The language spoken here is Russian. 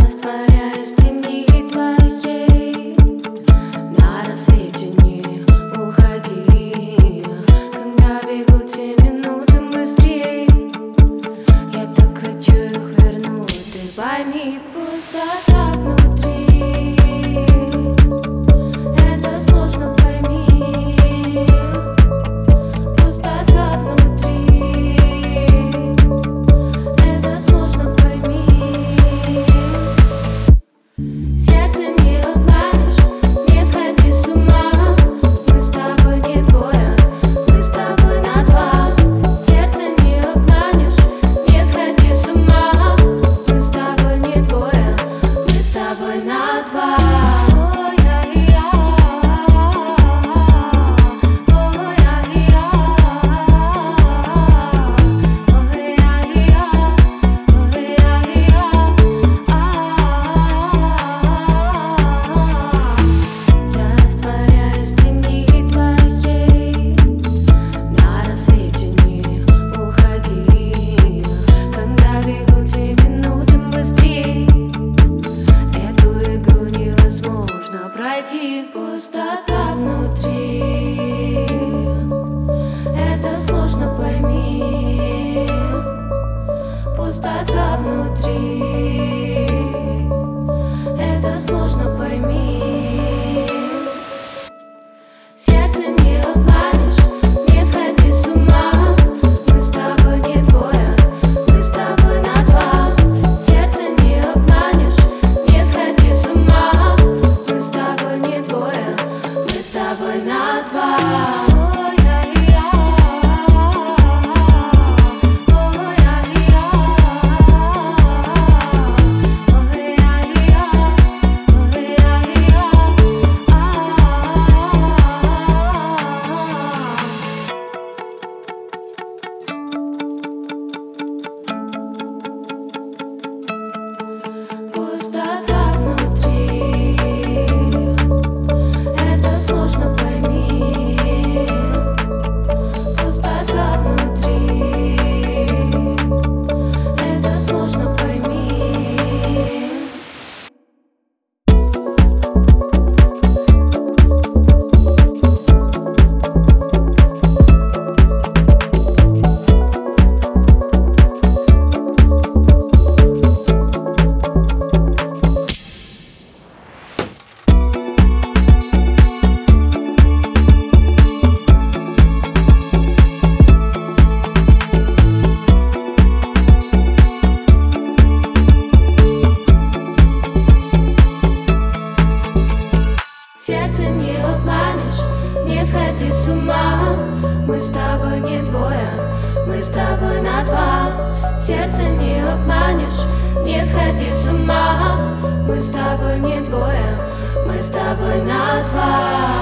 растворяюсь в тени твоей. На рассвете не уходи, когда бегут те минуты быстрей. Я так хочу их вернуть, ты пойми, пустота внутри. Это сложно, пойми. Пустота внутри. Это сложно, пойми. Сердце не обманешь, не сходи с ума. Мы с тобой не двое, мы с тобой на два. Сердце не обманешь, не сходи с ума. Мы с тобой не двое, мы с тобой на два. Пройти пустота внутри. Это сложно, пойми. Пустота внутри. Это сложно, пойми. Сердце не обманешь, не сходи с ума. Мы с тобой не двое, мы с тобой на два. Сердце не обманешь, не сходи с ума. Мы с тобой не двое, мы с тобой на два. Пустота внутри. Это сложно, пойми. Пустота внутри. Это сложно, пойми. Сердце не обманешь, не сходи с ума. Мы с тобой не двое, мы с тобой на два. Сердце не обманешь, не сходи с ума. Мы с тобой не двое, мы с тобой на два.